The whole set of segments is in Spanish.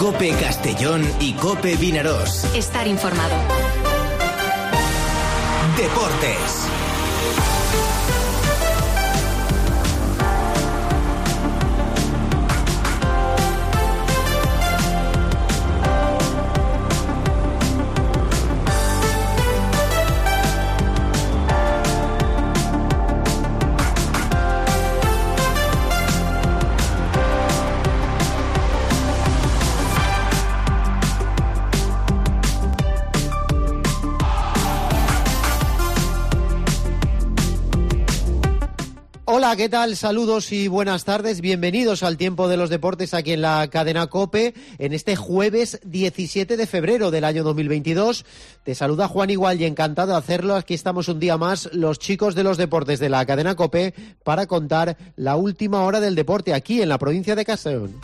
COPE Castellón y COPE Vinarós. Estar informado. Deportes. Hola, ¿qué tal? Saludos y buenas tardes. Bienvenidos al Tiempo de los Deportes aquí en la cadena COPE en este jueves 17 de febrero del año 2022. Te saluda Juan Igual y encantado de hacerlo. Aquí estamos un día más, los chicos de los deportes de la cadena COPE, para contar la última hora del deporte aquí en la provincia de Castellón.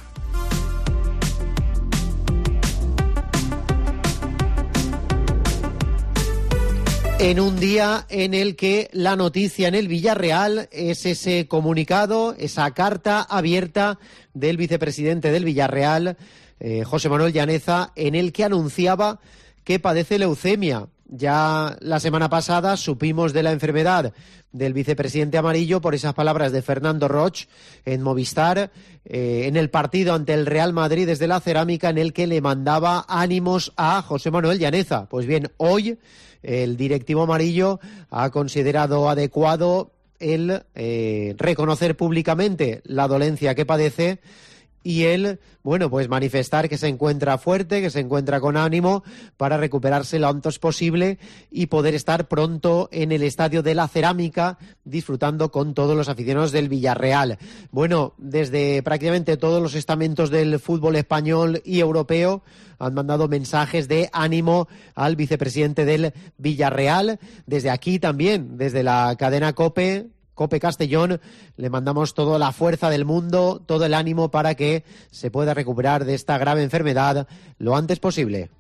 En un día en el que la noticia en el Villarreal es ese comunicado, esa carta abierta del vicepresidente del Villarreal, José Manuel Llaneza, en el que anunciaba que padece leucemia. Ya la semana pasada supimos de la enfermedad del vicepresidente amarillo por esas palabras de Fernando Roig en Movistar, en el partido ante el Real Madrid desde la Cerámica, en el que le mandaba ánimos a José Manuel Llaneza. Pues bien, hoy el directivo amarillo ha considerado adecuado el reconocer públicamente la dolencia que padece y él, pues manifestar que se encuentra fuerte, que se encuentra con ánimo para recuperarse lo antes posible y poder estar pronto en el estadio de la Cerámica disfrutando con todos los aficionados del Villarreal. Desde prácticamente todos los estamentos del fútbol español y europeo han mandado mensajes de ánimo al vicepresidente del Villarreal. Desde aquí también, desde la cadena COPE Castellón, le mandamos toda la fuerza del mundo, todo el ánimo para que se pueda recuperar de esta grave enfermedad lo antes posible.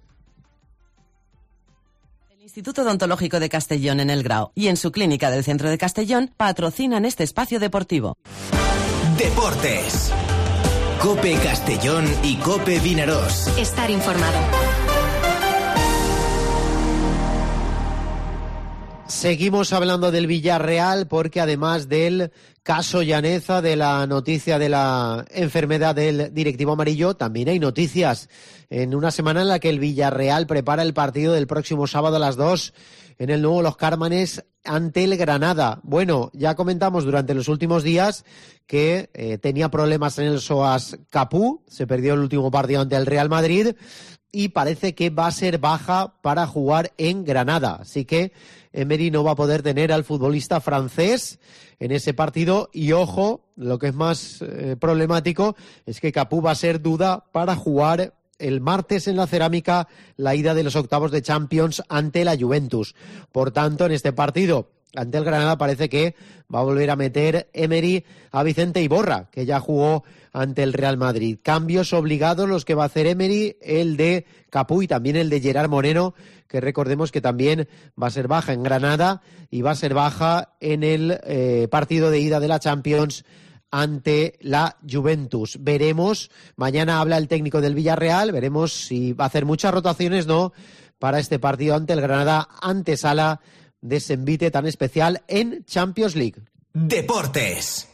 El Instituto Odontológico de Castellón en El Grao y en su clínica del centro de Castellón patrocinan este espacio deportivo. Deportes. COPE Castellón y COPE Vinarós. Estar informado. Seguimos hablando del Villarreal porque además del caso Llaneza, de la noticia de la enfermedad del directivo amarillo, también hay noticias en una semana en la que el Villarreal prepara el partido del próximo sábado a las 2 en el nuevo Los Cármenes ante el Granada. Ya comentamos durante los últimos días que tenía problemas en el psoas Capú, se perdió el último partido ante el Real Madrid y parece que va a ser baja para jugar en Granada. Así que Emery no va a poder tener al futbolista francés en ese partido y ojo, lo que es más problemático es que Capú va a ser duda para jugar el martes en la Cerámica la ida de los octavos de Champions ante la Juventus. Por tanto, en este partido ante el Granada parece que va a volver a meter Emery a Vicente Iborra, que ya jugó ante el Real Madrid. Cambios obligados los que va a hacer Emery, el de Capú y también el de Gerard Moreno, que recordemos que también va a ser baja en Granada y va a ser baja en el partido de ida de la Champions ante la Juventus. Veremos, mañana habla el técnico del Villarreal, veremos si va a hacer muchas rotaciones, no, para este partido ante el Granada, antesala de ese envite tan especial en Champions League. Deportes.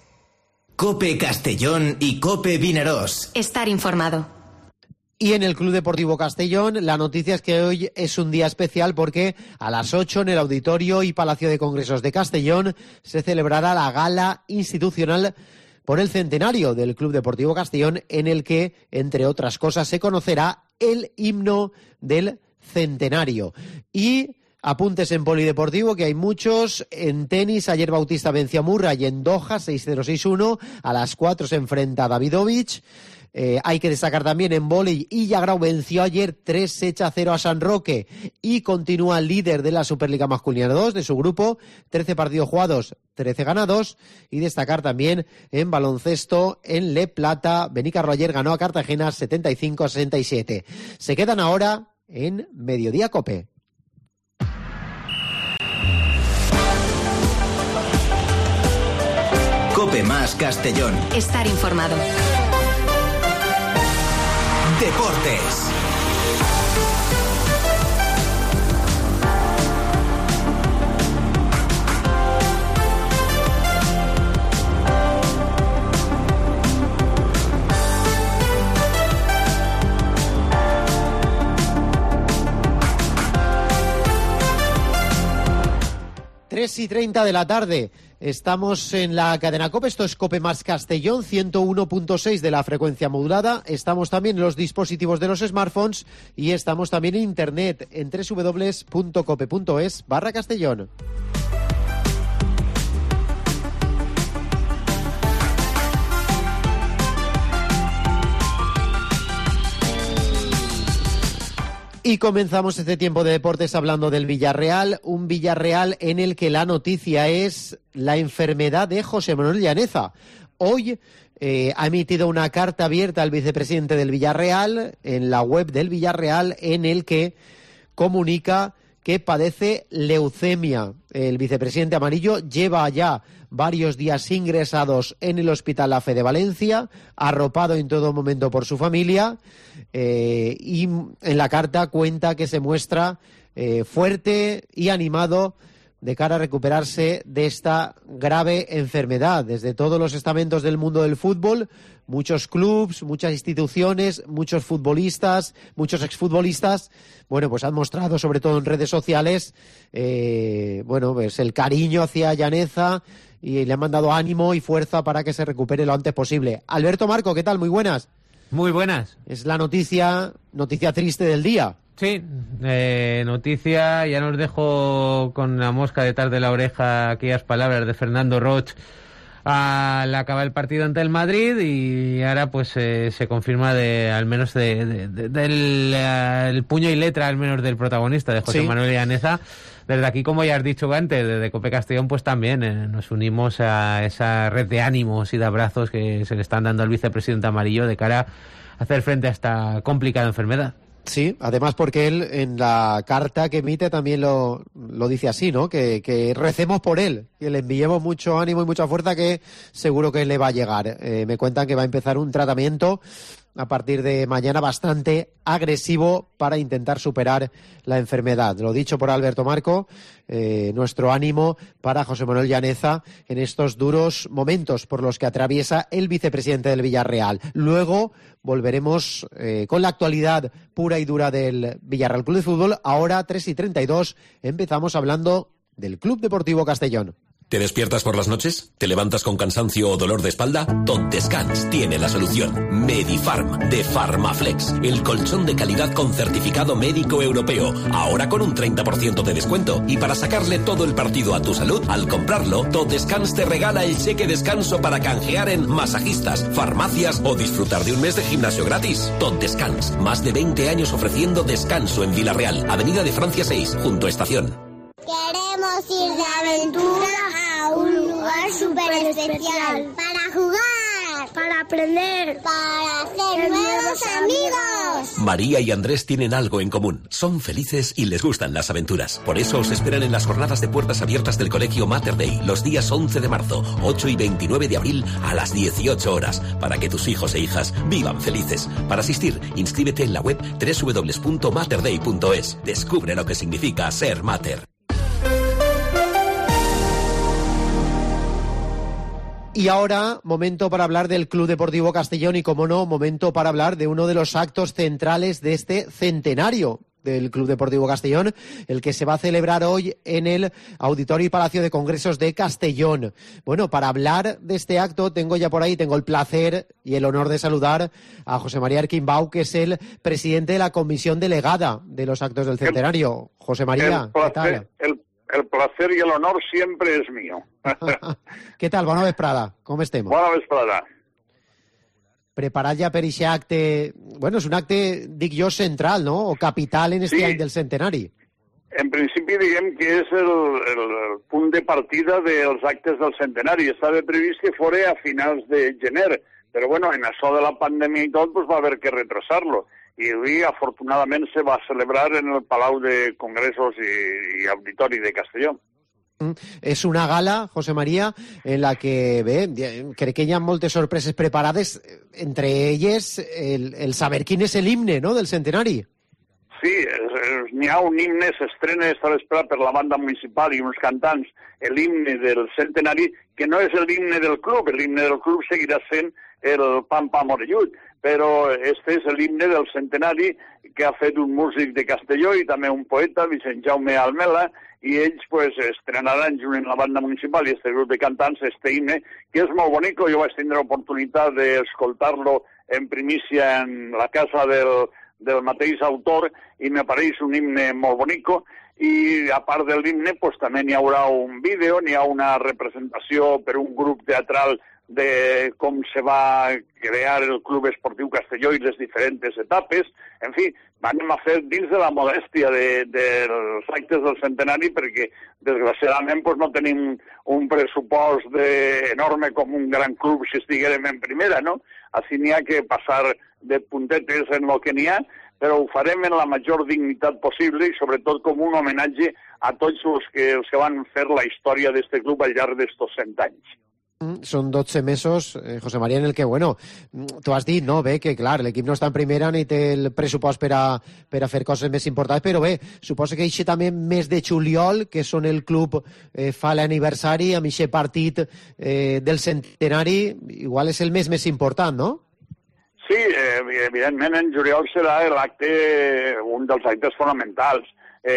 COPE Castellón y COPE Vinarós. Estar informado. Y en el Club Deportivo Castellón, la noticia es que hoy es un día especial porque a las 8 en el Auditorio y Palacio de Congresos de Castellón se celebrará la gala institucional por el centenario del Club Deportivo Castellón, en el que, entre otras cosas, se conocerá el himno del centenario. Y apuntes en polideportivo, que hay muchos. En tenis, ayer Bautista venció a Murray en Doha, 6-0-6-1. A las 4 se enfrenta a Davidovich. Hay que destacar también en vóley, Illagrau venció ayer 3-0 a San Roque y continúa líder de la Superliga Masculina 2 de su grupo, 13 partidos jugados, 13 ganados. Y destacar también en baloncesto, en Le Plata, Benicarro ayer ganó a Cartagena 75-67. Se quedan ahora en Mediodía COPE. COPE más Castellón. Estar informado. Deportes. Tres y 30 de la tarde. Estamos en la cadena COPE. Esto es COPE más Castellón, 101.6 de la frecuencia modulada. Estamos también en los dispositivos de los smartphones y estamos también en internet en www.cope.es/Castellón. Y comenzamos este tiempo de deportes hablando del Villarreal, un Villarreal en el que la noticia es la enfermedad de José Manuel Llaneza. Hoy ha emitido una carta abierta al vicepresidente del Villarreal en la web del Villarreal en el que comunica que padece leucemia. El vicepresidente amarillo lleva ya varios días ingresados en el Hospital La Fe de Valencia, arropado en todo momento por su familia, y en la carta cuenta que se muestra fuerte y animado de cara a recuperarse de esta grave enfermedad. Desde todos los estamentos del mundo del fútbol, muchos clubs, muchas instituciones, muchos futbolistas, muchos exfutbolistas, bueno, pues han mostrado, sobre todo en redes sociales, pues el cariño hacia Llaneza y le han mandado ánimo y fuerza para que se recupere lo antes posible. Alberto Marco, ¿qué tal? Muy buenas. Muy buenas. Es la noticia triste del día. Sí, noticia, ya nos dejo con la mosca detrás de la oreja aquellas palabras de Fernando Roch al acabar el partido ante el Madrid, y ahora pues se confirma al menos del puño y letra al menos del protagonista, de José Manuel Llaneza. Desde aquí, como ya has dicho antes, desde COPE Castellón, pues también nos unimos a esa red de ánimos y de abrazos que se le están dando al vicepresidente amarillo de cara a hacer frente a esta complicada enfermedad. Sí, además porque él en la carta que emite también lo dice así, ¿no? Que recemos por él, que le enviemos mucho ánimo y mucha fuerza, que seguro que le va a llegar. Me cuentan que va a empezar un tratamiento a partir de mañana bastante agresivo para intentar superar la enfermedad. Lo dicho por Alberto Marco, nuestro ánimo para José Manuel Llaneza en estos duros momentos por los que atraviesa el vicepresidente del Villarreal. Luego volveremos con la actualidad pura y dura del Villarreal Club de Fútbol. Ahora, 3:32, empezamos hablando del Club Deportivo Castellón. ¿Te despiertas por las noches? ¿Te levantas con cansancio o dolor de espalda? Tot Descans tiene la solución. Medifarm, de Pharmaflex, el colchón de calidad con certificado médico europeo. Ahora con un 30% de descuento. Y para sacarle todo el partido a tu salud, al comprarlo, Tot Descans te regala el cheque descanso para canjear en masajistas, farmacias o disfrutar de un mes de gimnasio gratis. Tot Descans, más de 20 años ofreciendo descanso en Villarreal, Avenida de Francia 6, junto a Estación. Queremos ir de aventura a un lugar súper especial. Para jugar, para aprender, para hacer nuevos amigos. María y Andrés tienen algo en común. Son felices y les gustan las aventuras. Por eso os esperan en las jornadas de puertas abiertas del Colegio Mater Dei, los días 11 de marzo, 8 y 29 de abril a las 18 horas, para que tus hijos e hijas vivan felices. Para asistir, inscríbete en la web www.materdei.es. Descubre lo que significa ser mater. Y ahora, momento para hablar del Club Deportivo Castellón y, como no, momento para hablar de uno de los actos centrales de este centenario del Club Deportivo Castellón, el que se va a celebrar hoy en el Auditorio y Palacio de Congresos de Castellón. Bueno, para hablar de este acto tengo el placer y el honor de saludar a José María Arquimbau, que es el presidente de la comisión delegada de los actos del centenario. José María, ¿qué tal? El placer y el honor siempre es mío. Què tal? Bona vesprada. Com estem? Bona vesprada. Preparat ja per aquest acte... Bueno, és un acte, dic jo, central, no? O capital en este any del centenari. En principi, diguem que és el punt de partida dels actes del centenari. Estava previst que fos a finals de gener, però bueno, en això de la pandèmia i tot, pues va haver que retrasar-lo. I avui, afortunadament, se va celebrar en el Palau de Congressos i Auditori de Castelló. És una gala, José María, en la que, crec que hi ha moltes sorpreses preparades, entre elles el saber quin és l'himne, no?, del centenari. Sí, n'hi ha un himne, s'estrena esta vesprada per la banda municipal i uns cantants, l'himne del centenari, que no és l'himne del club seguirà sent el Pam Pam Orellut, però este és l'himne del centenari que ha fet un músic de Castelló i també un poeta, Vicent Jaume Almela, i ells pues estrenaran junt amb la banda municipal i este grup de cantants este himne, que és molt bonic. Jo vaig tindre l'oportunitat d'escoltar-lo en primícia en la casa del mateix autor i m'apareix un himne molt bonic. I a part de l'himne pues, també n'hi haurà un vídeo, n'hi ha una representació per un grup teatral de com se va crear el Club Esportiu Castelló i les diferents etapes. En fi, anem a fer dins de la modèstia dels actes del centenari perquè, desgraciadament, pues, no tenim un pressupost enorme com un gran club si estiguérem en primera, no? Així n'hi ha que passar de puntetes en el que n'hi ha, però ho farem en la major dignitat possible i sobretot com un homenatge a tots els que van fer la història d'aquest club al llarg d'estos 100 anys. Són 12 mesos, José María, en el que, bueno, tu has dit, no, bé, que clar, l'equip no està en primera ni té el pressupost per a fer coses més importants, però bé, suposo que això també mes de juliol, que són el club fa l'aniversari, amb aquest partit del centenari, igual és el mes més important, no? Sí, evidentment en juliol serà un dels actes fonamentals.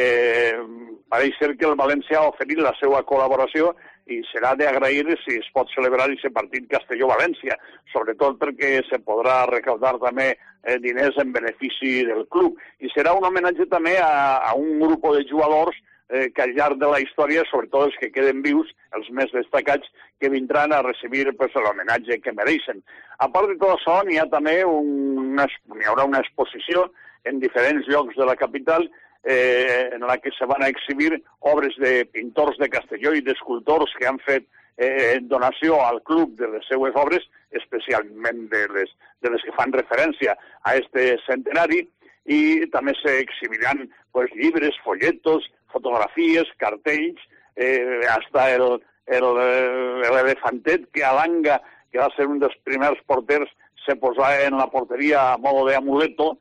Pareix ser que el València ha oferit la seva col·laboració i serà d'agrair si es pot celebrar aquest partit Castelló-València, sobretot perquè se podrà recaudar també diners en benefici del club. I serà un homenatge també a un grup de jugadors que al llarg de la història, sobretot els que queden vius, els més destacats, que vindran a recibir l'homenatge que mereixen. A part de tot això, n'hi ha també hi haurà una exposició en diferents llocs de la capital en la que se van a exhibir obres de pintors de Castelló i d'escultors que han fet donació al club de les seues obres, especialment de les que fan referència a este centenari, i també s'exhibiran llibres, folletos, fotografies, cartells, hasta l'elefantet que Alanga, que va ser un dels primers porters, se posava en la porteria a modo de amuleto,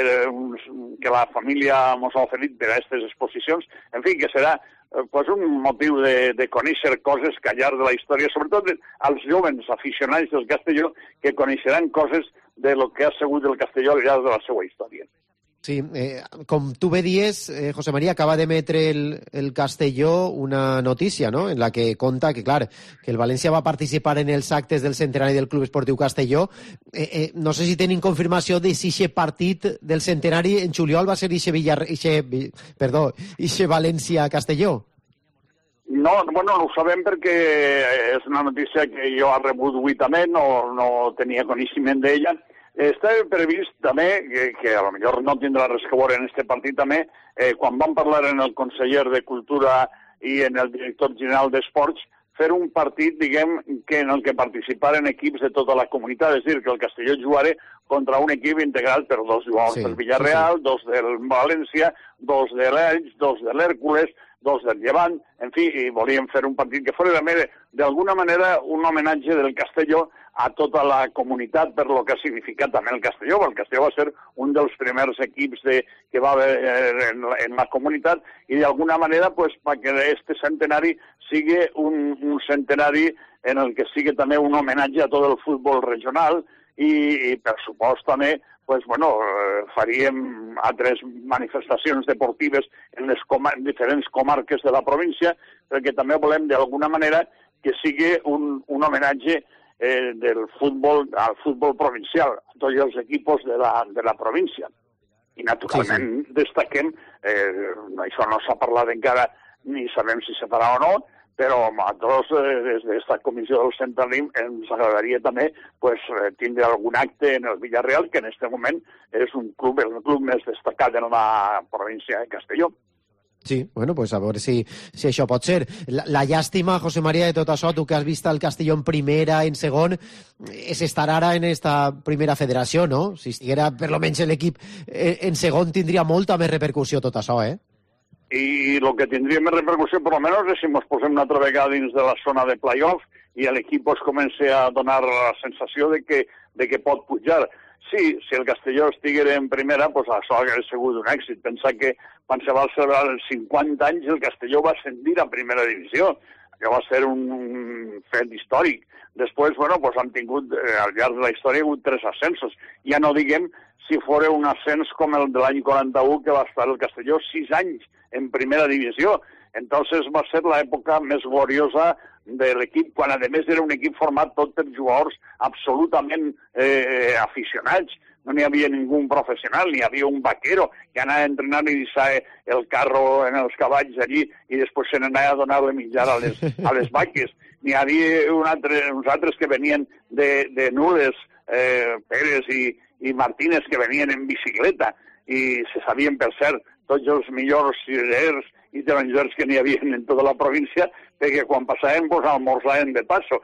que la família ens ha oferit per a aquestes exposicions. En fi, que serà un motiu de conèixer coses que al llarg de la història, sobretot als joves aficionats del Castelló, que coneixeran coses de lo que ha sigut el Castelló al llarg de la seva història. Sí, com tu bé dies, José María, acaba d'emetre el Castelló una notícia, ¿no?, en la que conta que, clar, que el València va participar en els actes del centenari del Club Esportiu Castelló. No sé si tenim confirmació de si aquest partit del centenari en juliol va ser ixe València-Castelló. No, bueno, ho sabem perquè és una notícia que jo he rebut avui també, no tenia coneixement d'ella. Està previst també, que a lo millor no tindrà res que veure en aquest partit també, quan vam parlar en el conseller de Cultura i en el director general d'Esports, fer un partit, diguem, en el que participaren equips de tota la comunitat, és a dir, que el Castelló jugarà contra un equip integrat per dos jugadors del Villarreal, dos del València, dos de l'Elx, dos de l'Hèrcules, dos del Llevant, en fi, i volíem fer un partit que fos d'alguna manera un homenatge del Castelló a tota la comunitat per lo que ha significat també el Castelló. El Castelló va ser un dels primers equips que va haver en la comunitat i d'alguna manera perquè este centenari sigui un centenari en el que sigui també un homenatge a tot el futbol regional i per supost també faríem altres manifestacions deportives en les diferents comarques de la província, perquè també volem d'alguna manera que sigui un homenatge del futbol al futbol provincial, a tots els equips de la província. I naturalment destaquem, això no s'ha parlat encara ni sabem si se farà o no, però a tots des d'esta comissió del centenari ens agradaria també tindre algun acte en el Villarreal, que en aquest moment és el club més destacat en la província de Castelló. Sí, bueno, pues a veure si això pot ser. La llàstima, José María, de tot això, tu que has vist el Castelló en primera, en segon, és estar ara en esta primera federació, no? Si estiguera per lo menys l'equip en segon tindria molta més repercussió tot això, eh? i el que tindria més repercussió, per almenys, és si ens posem una altra vegada dins de la zona de play-off i l'equip es comença a donar la sensació de que pot pujar. Sí, si el Castelló estiguera en primera, doncs això hauria sigut un èxit. Pensa que quan se va celebrar els 50 anys el Castelló va ascendir a primera divisió. Allò va ser un fet històric. Després, doncs han tingut, al llarg de la història, 3 ascensos. Ja no diguem si fos un ascens com el de l'any 41, que va estar el Castelló 6 anys en primera divisió. Entonces va ser l'època més gloriosa de l'equip, quan a més era un equip format tot per jugadors absolutament aficionats. No n'hi havia ningú professional, n'hi havia un vaquero que anava a entrenar i deixava el carro en els cavalls allí i després se n'anava a donar de menjar a les vaques. N'hi havia uns altres que venien de Nules, Pérez i Martínez, que venien en bicicleta i se sabien, per cert, tots els millors cirers i tarongers que n'hi havia en tota la província, perquè quan passàvem, almorzaven de passo.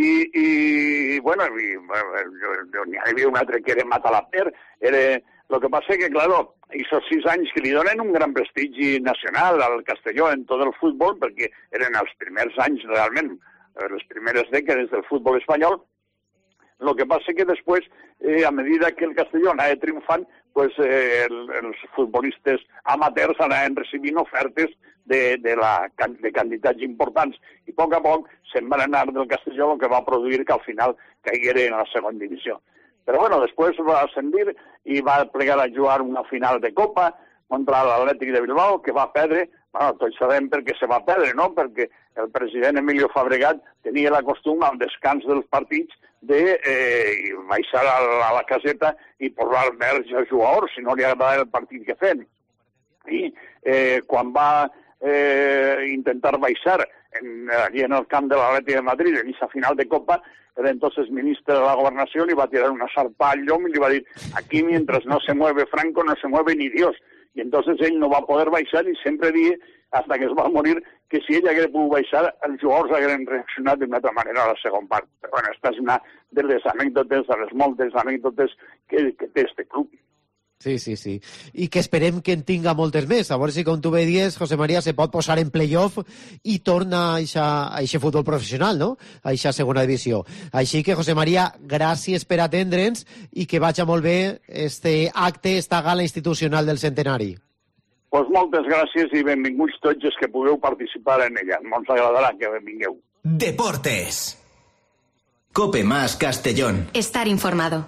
I bueno, n'hi havia un altre que era Matalaper. Lo que passa que, claro, aquests 6 anys que li donen un gran prestigi nacional al Castelló en tot el futbol, perquè eren els primers anys, realment, les primeres dècades del futbol espanyol. Lo que passa que després, a medida que el Castelló anava triomfant, pues, els futbolistes amateurs anaven recibint ofertes de candidats importants i a poc se'n van anar del Castelló, el que va produir que al final caiguera en la segona divisió. Però bueno, després va ascendir i va plegar a jugar una final de Copa contra l'Atlètic de Bilbao, que va perdre. Bueno, tots sabem per què se va perdre, no? Perquè el president Emilio Fabregat tenia la costum al descans dels partits de baixar a la caseta i posar al verge als jugadors si no li agradava el partit que feien. I quan va intentar baixar allí en el camp de l'Atlètic de Madrid en aquesta final de Copa, el entonces ministre de la Gobernació li va tirar una sarpa al llom i li va dir: aquí mientras no se mueve Franco no se mueve ni Dios. I entonces ell no va poder baixar i sempre dia, hasta que es va morir, que si ell hagués pogut baixar, els jugadors hagueren reaccionat d'una altra manera a la segona part. Però bueno, aquesta és una de les anècdotes, de les moltes anècdotes que té este club. Sí, sí, sí. I que esperem que en tinga moltes més. A veure si, com tu veies, José María se pot posar en play-off i torna a aquest futbol professional, no? A aquesta segona divisió. Així que, José María, gràcies per atendre'ns i que vagi molt bé este acte, esta gala institucional del centenari. Pues moltes gràcies i benvinguts tots els que pugueu participar en ella. Ens agradarà que vingueu. Deportes. Cope más Castellón. Estar informado.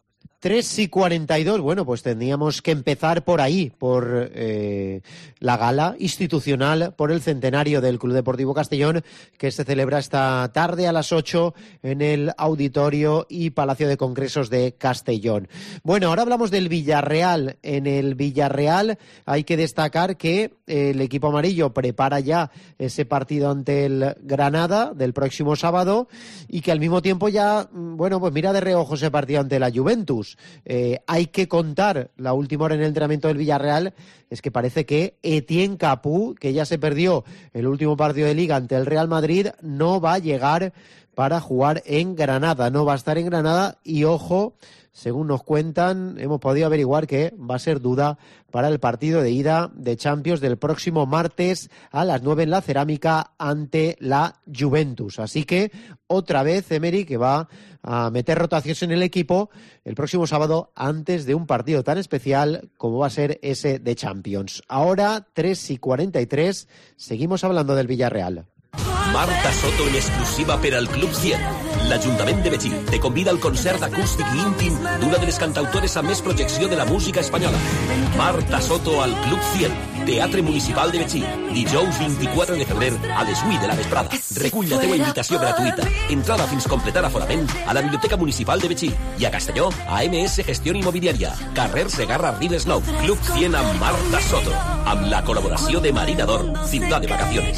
3:42, bueno, pues tendríamos que empezar por ahí, por la gala institucional por el centenario del Club Deportivo Castellón, que se celebra esta tarde a las 8 en el Auditorio y Palacio de Congresos de Castellón. Bueno, ahora hablamos del Villarreal. En el Villarreal hay que destacar que el equipo amarillo prepara ya ese partido ante el Granada del próximo sábado y que al mismo tiempo ya, bueno, pues mira de reojo ese partido ante la Juventus. Hay que contar la última hora en el entrenamiento del Villarreal, es que parece que Etienne Capú, que ya se perdió el último partido de Liga ante el Real Madrid, no va a llegar para jugar en Granada, no va a estar en Granada y ojo, según nos cuentan, hemos podido averiguar que va a ser duda para el partido de ida de Champions del próximo martes a las 9 en la Cerámica ante la Juventus. Así que otra vez Emery, que va a meter rotaciones en el equipo el próximo sábado antes de un partido tan especial como va a ser ese de Champions. Ahora, 3:43, seguimos hablando del Villarreal. Marta Soto en exclusiva per al Club 100. L'Ajuntament de Betxí te convida al concert acústic i íntim d'una de les cantautores amb més projecció de la música espanyola. Marta Soto al Club 100, Teatre Municipal de Betxí, dijous 24 de febrer a les 8 de la vesprada. Recull la teua invitació gratuïta. Entrada fins completar aforament a la Biblioteca Municipal de Betxí i a Castelló a MS Gestión Inmobiliaria, carrer Segarra Ribes 9, Club 100 amb Marta Soto, amb la col·laboració de Marina d'Or, Ciutat de Vacaciones.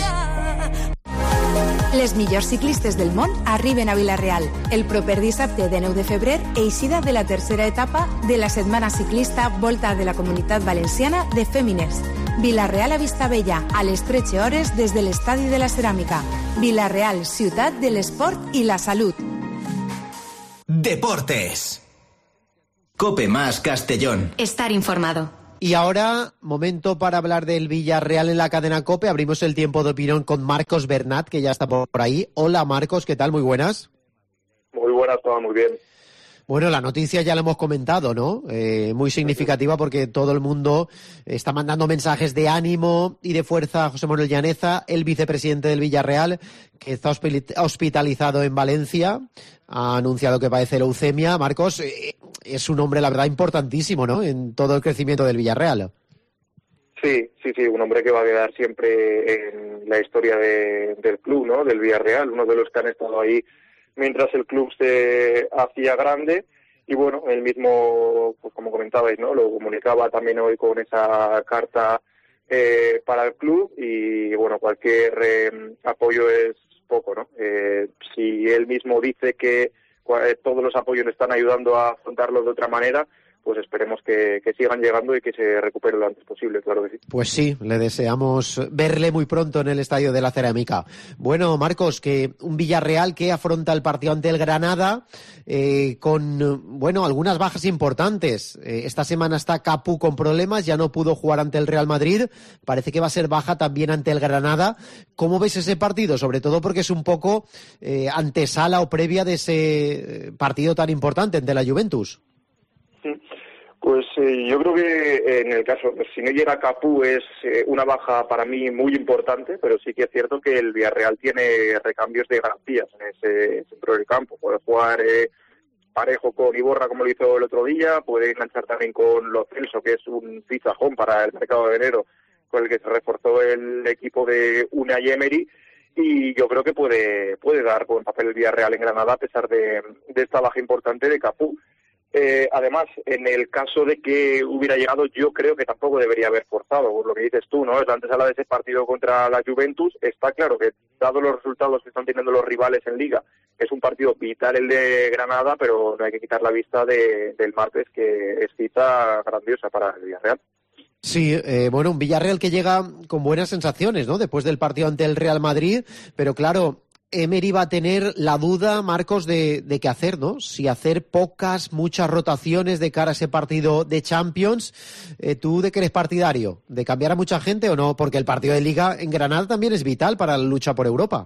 Les millors ciclistes del món arriben a Vila-real. El proper dissabte de 9 de febrer, eixida de la tercera etapa de la setmana ciclista Volta de la Comunitat Valenciana de Fèmines. Vila-real a Vistabella, a les 13 hores des de l'Estadi de la Ceràmica. Vila-real, ciutat de l'esport i la salut. Deportes. Cope más Castellón. Estar informado. Y ahora, momento para hablar del Villarreal en la cadena COPE. Abrimos el tiempo de opinión con Marcos Bernat, que ya está por ahí. Hola Marcos, ¿qué tal? Muy buenas. Muy buenas, todo muy bien. Bueno, la noticia ya la hemos comentado, ¿no? Muy significativa porque todo el mundo está mandando mensajes de ánimo y de fuerza a José Manuel Llaneza, el vicepresidente del Villarreal, que está hospitalizado en Valencia, ha anunciado que padece leucemia. Marcos, es un hombre, la verdad, importantísimo, ¿no?, en todo el crecimiento del Villarreal. Sí, un hombre que va a quedar siempre en la historia del club, ¿no?, del Villarreal, uno de los que han estado ahí mientras el club se hacía grande. Y bueno, él mismo, pues como comentabais, ¿no?, lo comunicaba también hoy con esa carta para el club. Y bueno, cualquier apoyo es poco, ¿no? Si él mismo dice que todos los apoyos le están ayudando a afrontarlo de otra manera, pues esperemos que sigan llegando y que se recupere lo antes posible, claro que sí. Pues sí, le deseamos verle muy pronto en el Estadio de la Cerámica. Bueno, Marcos, que un Villarreal que afronta el partido ante el Granada con, bueno, algunas bajas importantes. Esta semana está Capu con problemas, ya no pudo jugar ante el Real Madrid, parece que va a ser baja también ante el Granada. ¿Cómo ves ese partido? Sobre todo porque es un poco antesala o previa de ese partido tan importante ante la Juventus. Pues yo creo que en el caso, si no llega Capu, es una baja para mí muy importante, pero sí que es cierto que el Villarreal tiene recambios de garantías en ese centro del campo. Puede jugar parejo con Iborra, como lo hizo el otro día, puede enganchar también con Lo Celso, que es un fichajón para el mercado de enero, con el que se reforzó el equipo de Unai Emery, y yo creo que puede dar buen papel el Villarreal en Granada a pesar de esta baja importante de Capu. Además, en el caso de que hubiera llegado, yo creo que tampoco debería haber forzado, por lo que dices tú, ¿no? Es la antesala de ese partido contra la Juventus. Está claro que, dado los resultados que están teniendo los rivales en Liga, es un partido vital el de Granada, pero no hay que quitar la vista del martes, que es cita grandiosa para el Villarreal. Sí, bueno, un Villarreal que llega con buenas sensaciones, ¿no?, después del partido ante el Real Madrid, pero claro, Emery va a tener la duda, Marcos, de qué hacer, ¿no? Si hacer muchas rotaciones de cara a ese partido de Champions. ¿Tú de qué eres partidario? ¿De cambiar a mucha gente o no? Porque el partido de Liga en Granada también es vital para la lucha por Europa.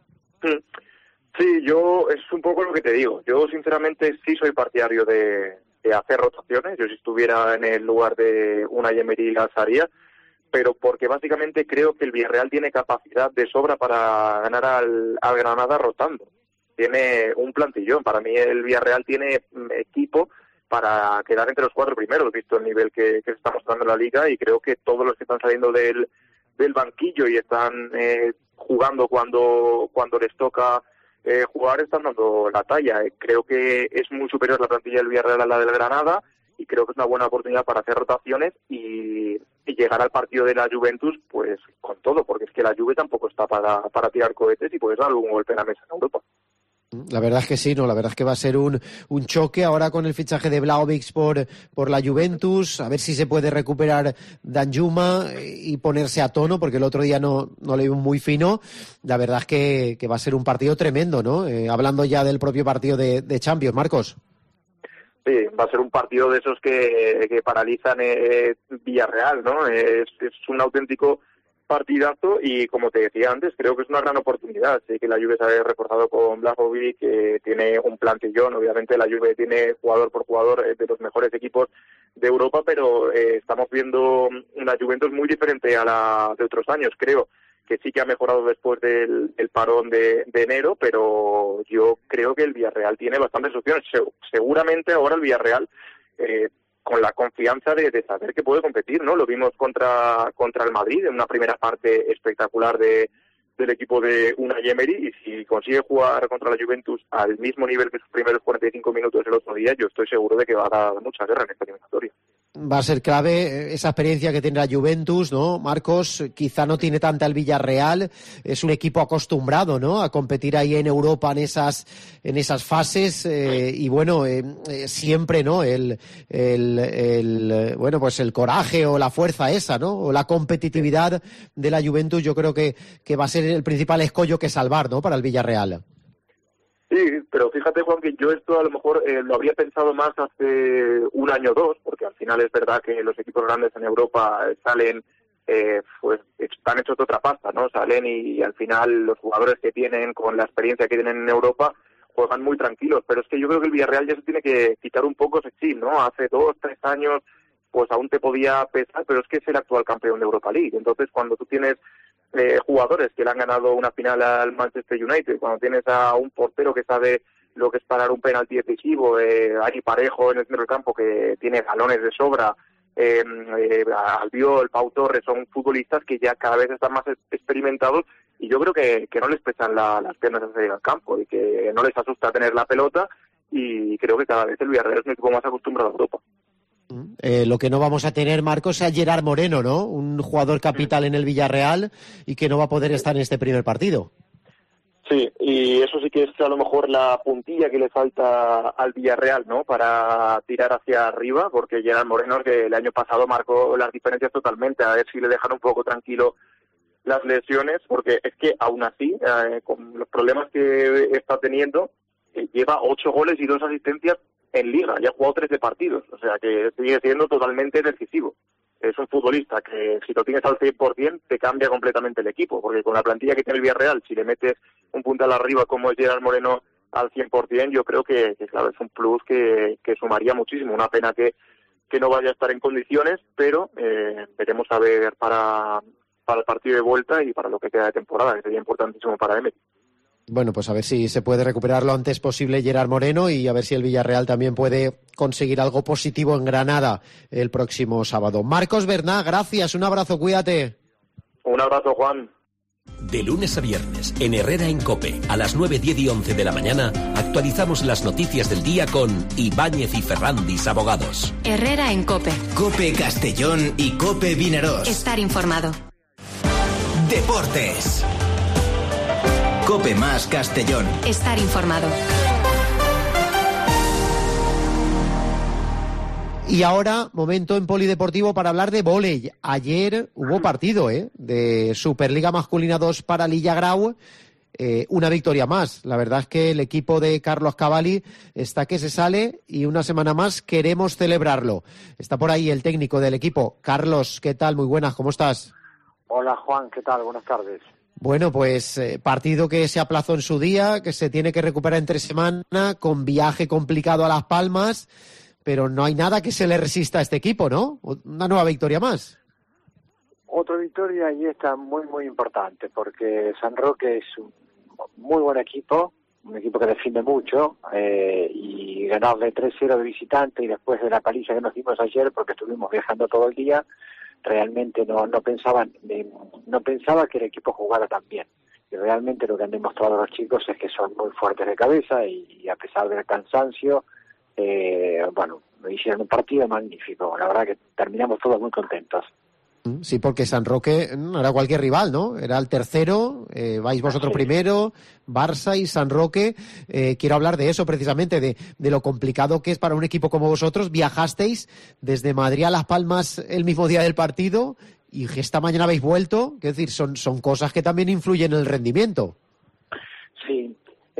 Sí, es un poco lo que te digo. Yo, sinceramente, sí soy partidario de hacer rotaciones. Yo, si estuviera en el lugar de Unai Emery, las haría, pero porque básicamente creo que el Villarreal tiene capacidad de sobra para ganar al Granada rotando. Tiene un plantillón. Para mí el Villarreal tiene equipo para quedar entre los 4 primeros, visto el nivel que se está mostrando en la Liga, y creo que todos los que están saliendo del banquillo y están jugando cuando les toca jugar, están dando la talla. Creo que es muy superior la plantilla del Villarreal a la del Granada, y creo que es una buena oportunidad para hacer rotaciones y llegar al partido de la Juventus pues con todo, porque es que la Juve tampoco está para tirar cohetes y puedes dar algún golpe en la mesa en Europa. La verdad es que sí, ¿no? La verdad es que va a ser un choque ahora con el fichaje de Vlahovic por la Juventus, a ver si se puede recuperar Danjuma y ponerse a tono, porque el otro día no le vimos muy fino. La verdad es que va a ser un partido tremendo, ¿no? Hablando ya del propio partido de Champions, Marcos. Sí, va a ser un partido de esos que paralizan Villarreal, ¿no? Es un auténtico partidazo y, como te decía antes, creo que es una gran oportunidad. Sí que la Juve se ha reforzado con Vlahovic, que tiene un plantillón. Obviamente la Juve tiene jugador por jugador de los mejores equipos de Europa, pero estamos viendo una Juventus muy diferente a la de otros años. Creo que sí que ha mejorado después del parón de enero, pero yo creo que el Villarreal tiene bastantes opciones. Seguramente ahora el Villarreal, con la confianza de saber que puede competir, ¿no? Lo vimos contra el Madrid en una primera parte espectacular del equipo de Unai Emery, y si consigue jugar contra la Juventus al mismo nivel que sus primeros 45 minutos el otro día, yo estoy seguro de que va a dar mucha guerra en esta eliminatoria. Va a ser clave esa experiencia que tiene la Juventus, ¿no? Marcos, quizá no tiene tanta el Villarreal, es un equipo acostumbrado, ¿no?, a competir ahí en Europa en esas fases, y bueno, siempre, ¿no?, bueno, pues el coraje o la fuerza esa, ¿no?, o la competitividad de la Juventus, yo creo que va a ser el principal escollo que salvar, ¿no?, para el Villarreal. Sí, pero fíjate, Juan, que yo esto a lo mejor lo habría pensado más hace un año o dos, porque al final es verdad que los equipos grandes en Europa salen, pues están hechos de otra pasta, ¿no? Salen y al final los jugadores que tienen, con la experiencia que tienen en Europa, juegan muy tranquilos. Pero es que yo creo que el Villarreal ya se tiene que quitar un poco ese chip, ¿no? Hace 2, 3 años, pues aún te podía pesar, pero es que es el actual campeón de Europa League. Entonces, cuando tú tienes jugadores que le han ganado una final al Manchester United, cuando tienes a un portero que sabe lo que es parar un penalti decisivo, Ari Parejo en el centro del campo que tiene galones de sobra, Albiol, Pau Torres, son futbolistas que ya cada vez están más experimentados y yo creo que no les pesan las piernas a salir al campo y que no les asusta tener la pelota y creo que cada vez el Villarreal es un equipo más acostumbrado a Europa. Lo que no vamos a tener, Marcos, es a Gerard Moreno, ¿no? Un jugador capital en el Villarreal y que no va a poder estar en este primer partido. Sí, y eso sí que es a lo mejor la puntilla que le falta al Villarreal, ¿no? Para tirar hacia arriba, porque Gerard Moreno, que el año pasado marcó las diferencias totalmente, a ver si le dejan un poco tranquilo las lesiones, porque es que aún así, con los problemas que está teniendo, lleva 8 goles y 2 asistencias en Liga, ya ha jugado 13 partidos, o sea que sigue siendo totalmente decisivo. Es un futbolista que si lo tienes al 100% te cambia completamente el equipo, porque con la plantilla que tiene el Villarreal, si le metes un puntal arriba como es Gerard Moreno al 100%, yo creo que claro, es un plus que sumaría muchísimo. Una pena que no vaya a estar en condiciones, pero veremos a ver para el partido de vuelta y para lo que queda de temporada, que sería importantísimo para Emery. Bueno, pues a ver si se puede recuperar lo antes posible Gerard Moreno y a ver si el Villarreal también puede conseguir algo positivo en Granada el próximo sábado. Marcos Bernat, gracias, un abrazo, cuídate. Un abrazo, Juan. De lunes a viernes, en Herrera en COPE, a las 9, 10 y 11 de la mañana, actualizamos las noticias del día con Ibáñez y Ferrandis Abogados. Herrera en COPE. COPE Castellón y COPE Vinaròs. Estar informado. Deportes. COPE más Castellón. Estar informado. Y ahora, momento en Polideportivo para hablar de vóley. Ayer hubo partido de Superliga Masculina 2 para Lilla Grau. Una victoria más. La verdad es que el equipo de Carlos Cavalli está que se sale y una semana más queremos celebrarlo. Está por ahí el técnico del equipo. Carlos, ¿qué tal? Muy buenas, ¿cómo estás? Hola Juan, ¿qué tal? Buenas tardes. Bueno, pues partido que se aplazó en su día, que se tiene que recuperar entre semana, con viaje complicado a Las Palmas, pero no hay nada que se le resista a este equipo, ¿no? Una nueva victoria más. Otra victoria y esta muy, muy importante, porque San Roque es un muy buen equipo, un equipo que defiende mucho, y ganarle 3-0 de visitante y después de la paliza que nos dimos ayer, porque estuvimos viajando todo el día, realmente no pensaba que el equipo jugara tan bien. Y realmente lo que han demostrado los chicos es que son muy fuertes de cabeza y a pesar del cansancio, hicieron un partido magnífico. La verdad que terminamos todos muy contentos. Sí, porque San Roque no era cualquier rival, ¿no? Era el tercero, vais vosotros primero, Barça y San Roque. Quiero hablar de eso precisamente, de lo complicado que es para un equipo como vosotros. Viajasteis desde Madrid a Las Palmas el mismo día del partido y esta mañana habéis vuelto. Es decir, son cosas que también influyen en el rendimiento. Sí,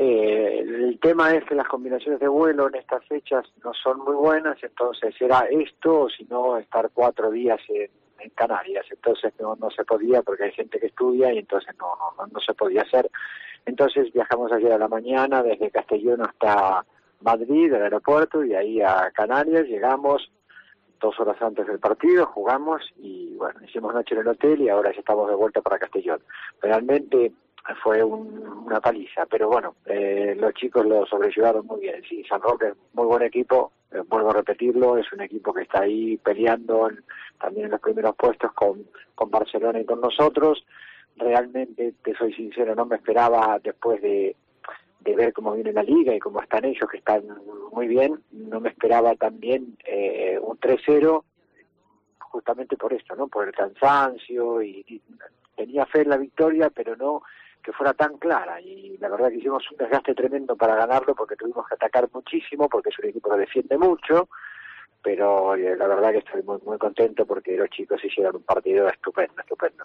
el tema es que las combinaciones de vuelo en estas fechas no son muy buenas, entonces era esto o si no estar 4 días en Canarias, entonces no se podía porque hay gente que estudia y entonces no se podía hacer. Entonces viajamos ayer a la mañana desde Castellón hasta Madrid, del aeropuerto, y ahí a Canarias. Llegamos 2 horas antes del partido, jugamos y bueno, hicimos noche en el hotel y ahora ya estamos de vuelta para Castellón. Realmente fue una paliza, pero bueno, los chicos lo sobrellevaron muy bien. Sí, San Roque es muy buen equipo, vuelvo a repetirlo, es un equipo que está ahí peleando también en los primeros puestos con Barcelona y con nosotros. Realmente, te soy sincero, no me esperaba, después de ver cómo viene la liga y cómo están ellos, que están muy bien, no me esperaba también un 3-0, justamente por esto, ¿no? Por el cansancio y tenía fe en la victoria, pero no que fuera tan clara, y la verdad que hicimos un desgaste tremendo para ganarlo porque tuvimos que atacar muchísimo, porque es un equipo que defiende mucho, pero la verdad que estoy muy, muy contento porque los chicos hicieron un partido estupendo.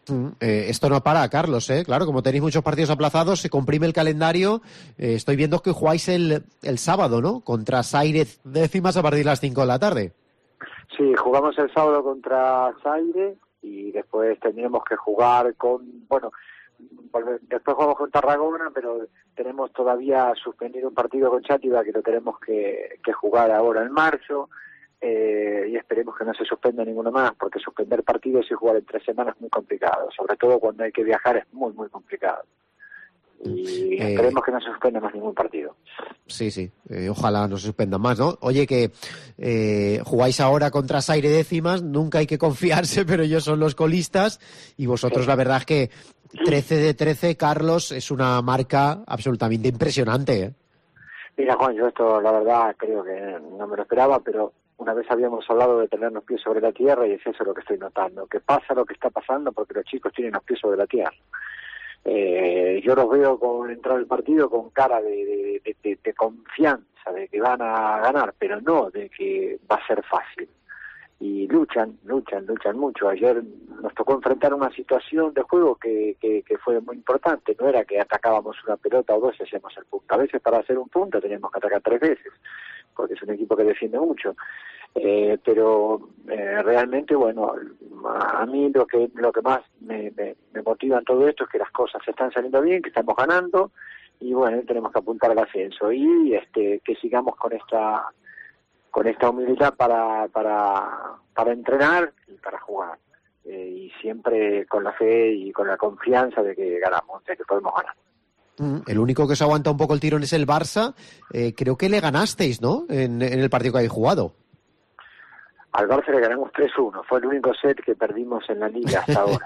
Esto no para, Carlos, claro, como tenéis muchos partidos aplazados, se comprime el calendario. Estoy viendo que jugáis el sábado, ¿no? Contra Zaire Décimas a partir de las 5 de la tarde. Sí, jugamos el sábado contra Zaire y después tendremos que jugar después jugamos con Tarragona, pero tenemos todavía suspendido un partido con Chátiva que lo tenemos que jugar ahora en marzo. Y esperemos que no se suspenda ninguno más, porque suspender partidos y jugar en 3 semanas es muy complicado, sobre todo cuando hay que viajar es muy, muy complicado. Y esperemos que no se suspenda más ningún partido. Sí, ojalá no se suspenda más, ¿no? Oye, que jugáis ahora contra Zaire Décimas, nunca hay que confiarse, pero ellos son los colistas, y vosotros la verdad es que 13 de 13, Carlos, es una marca absolutamente impresionante, Mira, Juan, yo esto la verdad creo que no me lo esperaba, pero una vez habíamos hablado de tener los pies sobre la tierra y es eso lo que estoy notando, que pasa lo que está pasando porque los chicos tienen los pies sobre la tierra. Yo los veo con entrar al partido con cara de confianza, de que van a ganar, pero no de que va a ser fácil. Y luchan mucho. Ayer nos tocó enfrentar una situación de juego que fue muy importante. No era que atacábamos una pelota o dos y hacíamos el punto. A veces para hacer un punto teníamos que atacar 3 veces, porque es un equipo que defiende mucho. Pero realmente, bueno, a mí lo que más me motiva en todo esto es que las cosas están saliendo bien, que estamos ganando, y bueno, tenemos que apuntar al ascenso y que sigamos con esta humildad para entrenar y para jugar, y siempre con la fe y con la confianza de que ganamos, de que podemos ganar. El único que se aguanta un poco el tirón es el Barça. Creo que le ganasteis, ¿no?, en el partido que habéis jugado. Al Barça le ganamos 3-1, fue el único set que perdimos en la liga hasta ahora.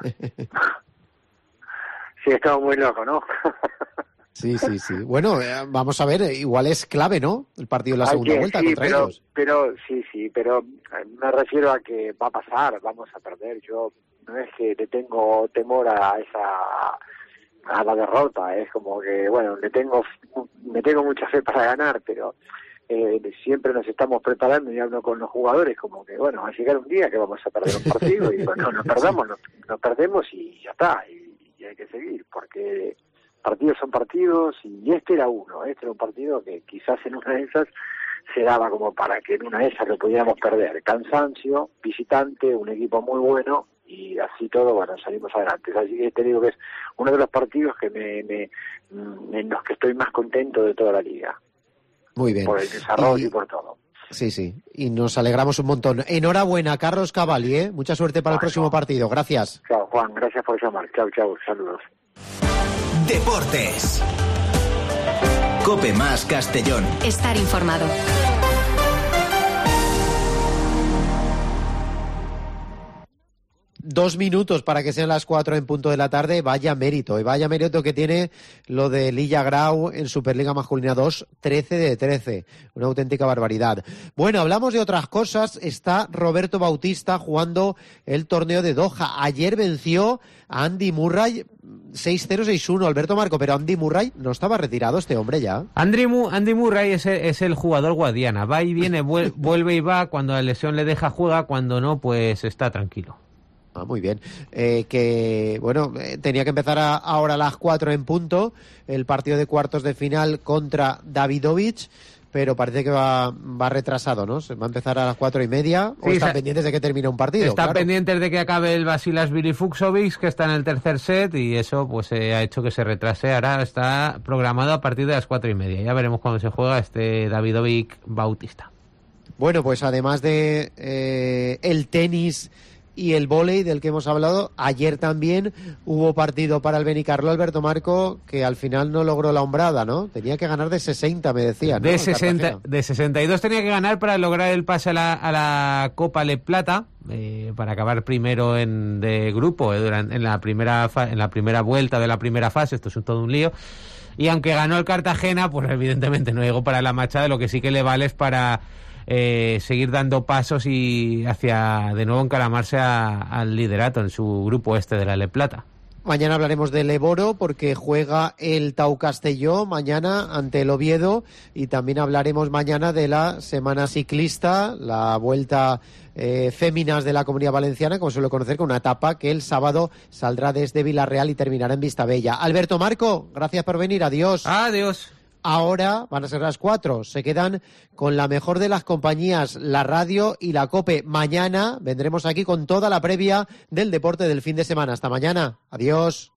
Sí, estaba muy loco, ¿no? Sí. Bueno, vamos a ver, igual es clave, ¿no?, el partido de la segunda vuelta contra ellos. Pero me refiero a que va a pasar, vamos a perder. Yo no es que le tengo temor a la derrota, es como que, bueno, me tengo mucha fe para ganar, pero siempre nos estamos preparando y hablo con los jugadores como que, bueno, va a llegar un día que vamos a perder un partido y bueno, nos perdemos y ya está, y hay que seguir, porque partidos son partidos y este era un partido que quizás en una de esas se daba como para que en una de esas lo pudiéramos perder. Cansancio, visitante, un equipo muy bueno y así todo, bueno, salimos adelante. Así que te digo que es uno de los partidos que en los que estoy más contento de toda la liga. Muy bien. Por el desarrollo y por todo. Sí, y nos alegramos un montón. Enhorabuena, Carlos Cavalli, mucha suerte para el próximo partido. Gracias. Chao, Juan, gracias por llamar. Chao, saludos. Deportes. COPE más Castellón. Estar informado. Dos minutos para que sean las 4 en punto de la tarde. Vaya mérito que tiene lo de Lilla Grau en Superliga Masculina 2, 13 de 13. Una auténtica barbaridad. Bueno, hablamos de otras cosas. Está Roberto Bautista jugando el torneo de Doha. Ayer venció a Andy Murray 6-0, 6-1, Alberto Marco, pero Andy Murray no estaba retirado, este hombre ya. Andy Murray es el jugador Guadiana. Va y viene, vuelve y va. Cuando la lesión le deja, juega. Cuando no, pues está tranquilo. Muy bien. Tenía que empezar ahora a las 4 en punto el partido de cuartos de final contra Davidovich, pero parece que va retrasado, ¿no? Se va a empezar a las 4:30. ¿O están pendientes de que termine un partido? Están pendientes de que acabe el Basilashvili Fucsovics, que está en el tercer set, y eso pues ha hecho que se retrase. Ahora está programado a partir de las 4:30. Ya veremos cuándo se juega este Davidovich Bautista. Bueno, pues además de el tenis y el vóley del que hemos hablado, ayer también hubo partido para el Benicarló, Alberto Marco, que al final no logró la hombrada, ¿no? Tenía que ganar de 60, me decían, ¿no? De 62 tenía que ganar para lograr el pase a la Copa Le Plata, para acabar primero de grupo en la primera vuelta de la primera fase. Esto es todo un lío. Y aunque ganó el Cartagena, pues evidentemente no llegó para la Machada. Lo que sí que le vale es para seguir dando pasos y de nuevo encaramarse al liderato en su grupo de la Le Plata. Mañana hablaremos del Eboro porque juega el Tau Castelló mañana ante el Oviedo, y también hablaremos mañana de la semana ciclista, la vuelta féminas de la Comunidad Valenciana, como suele conocer, con una etapa que el sábado saldrá desde Vilarreal y terminará en Vistabella. Alberto Marco, gracias por venir, adiós. Adiós. Ahora van a ser las 4, se quedan con la mejor de las compañías, la radio y la COPE. Mañana vendremos aquí con toda la previa del deporte del fin de semana. Hasta mañana, adiós.